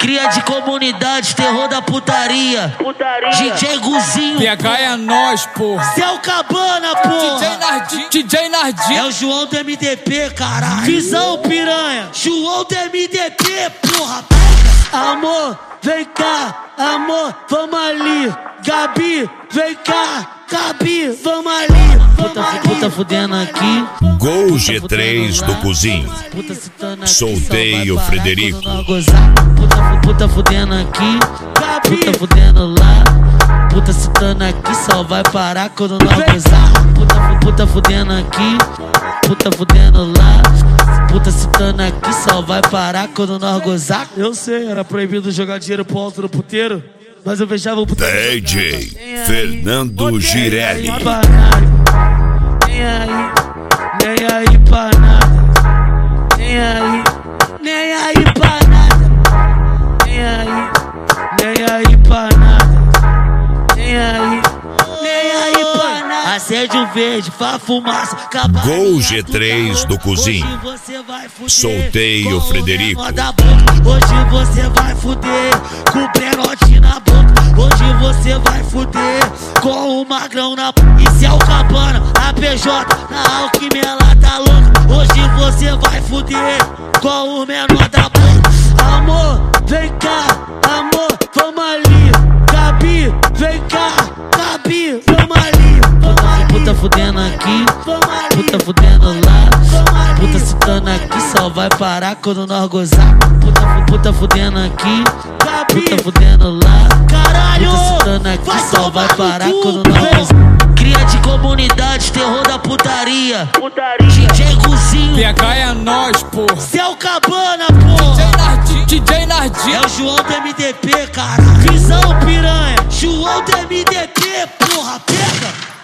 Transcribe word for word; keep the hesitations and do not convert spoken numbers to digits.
Cria de comunidade, terror da putaria. Putaria. D J Guzinho. P H é nós, porra. Céu Cabana, porra. D J Nardim. D J Nardim. É o João do M D P, caralho. Visão piranha. João do M D P, porra. Amor, vem cá. Amor, vamos ali. Gabi, vem cá. Gabi, vamos ali. Puta, puta fudendo aqui. Gol G três do Cozinho. Soltei o Frederico. Puta, puta fudendo aqui. Puta fudendo lá. Puta citando aqui, só vai parar quando nós gozar. Puta, puta fudendo aqui. Puta fudendo lá. Puta citando aqui, só vai parar quando nós gozar. Eu sei, era proibido jogar dinheiro pro alto no puteiro, mas eu fechava o puteiro. D J Fernando Girelli. Nem aí, nem aí pra nada. Nem aí, nem aí pra nada. Nem aí, nem aí pra nada. Nem aí, nem aí pra nada. Acende o verde, faz fumaça. Gol G três do Cozinho. Soltei o Frederico. Hoje você vai fuder com o Brenote na boca. Hoje você vai fuder com o magrão na boca. Isso é o Cabana, a P J, na Alquimia ela tá louca. Hoje você vai fuder com o menor da boca. Amor, vem cá, amor, vamos ali. Gabi, vem cá, Gabi, vamos ali. Puta fudendo aqui, puta fudendo lá. Puta citando aqui, só vai parar quando nós gozar. Puta, puta fudendo aqui, puta fudendo lá. Caralho, puta citando aqui, só vai parar quando nós gozar. Cria de comunidade, terror da putaria. Putaria. D J Guzinho. P H é nós, porra. Céu Cabana, porra. D J Nardim. D J Nardim. É o João do M D P, caralho. Visão piranha. João do M D P, porra, pega.